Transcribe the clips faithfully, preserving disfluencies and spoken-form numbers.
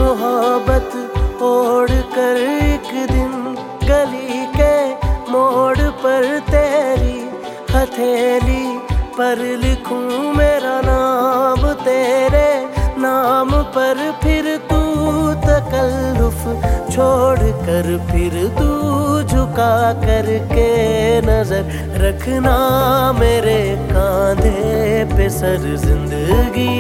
मोहब्बत ओढ़ कर एक दिन गली के मोड़ पर तेरी हथेली पर लिखूं मेरा नाम तेरे नाम पर, फिर तू तकल्लुफ छोड़ कर फिर तू झुका करके नजर रखना मेरे कांधे पे सर जिंदगी।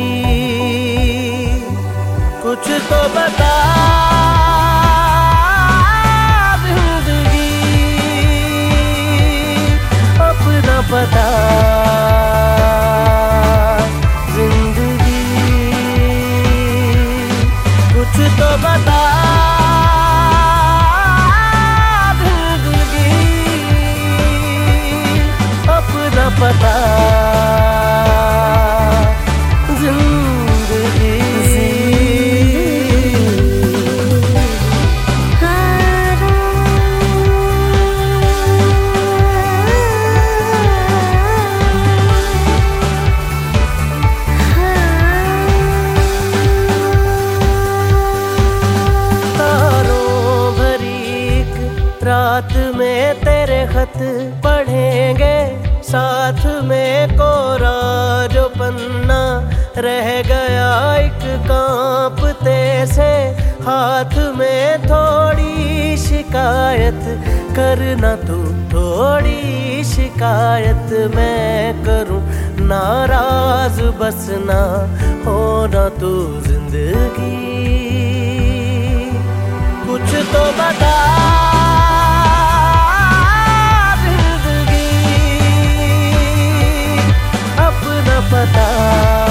कुछ तो बता जिंदगी, अपना पता जिंदगी, कुछ तो बता जिंदगी, अपना पता जिंदगी। रात में तेरे खत पढ़ेंगे साथ में, कोरा जो पन्ना रह गया एक कांपते से हाथ में, थोड़ी शिकायत करना तू थोड़ी शिकायत मैं करूं, नाराज बस ना होना तू जिंदगी। कुछ तो बता पता